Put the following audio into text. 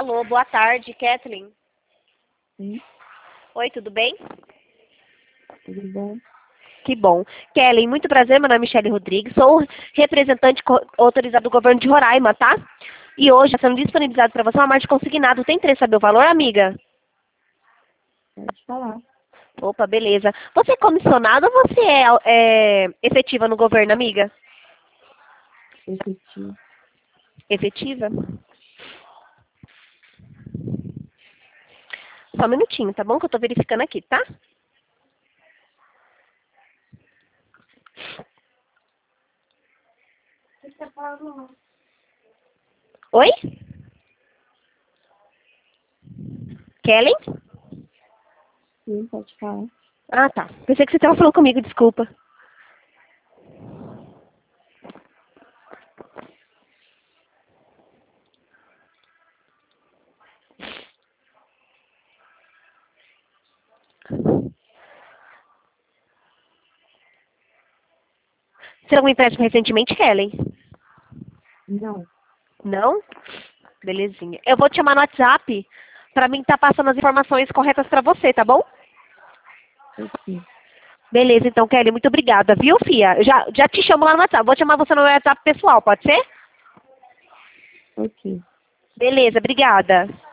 Alô, boa tarde, Kathleen. Sim, Oi, tudo bem? tudo bom? Que bom. Kelly, muito prazer, meu nome é Michele Rodrigues, sou representante autorizado do governo de Roraima, tá? E hoje está sendo disponibilizado para você uma marcha consignado. Tem interesse em saber o valor, amiga? Pode falar. Opa, beleza. Você é comissionada ou você é efetiva no governo, amiga? Efetivo. Efetiva? Só um minutinho, tá bom? Que eu tô verificando aqui, tá? Oi? Kelly? Sim, pode falar. Ah, tá. Pensei que você estava falando comigo, desculpa. Você não me empréstimo recentemente, Kelly? Não. Não? Belezinha. Eu vou te chamar no WhatsApp pra mim estar passando as informações corretas pra você, tá bom? Ok. Beleza, então, Kelly, muito obrigada, viu, Fia? Eu já te chamo lá no WhatsApp. Vou chamar você no WhatsApp pessoal, pode ser? Ok. Beleza, obrigada.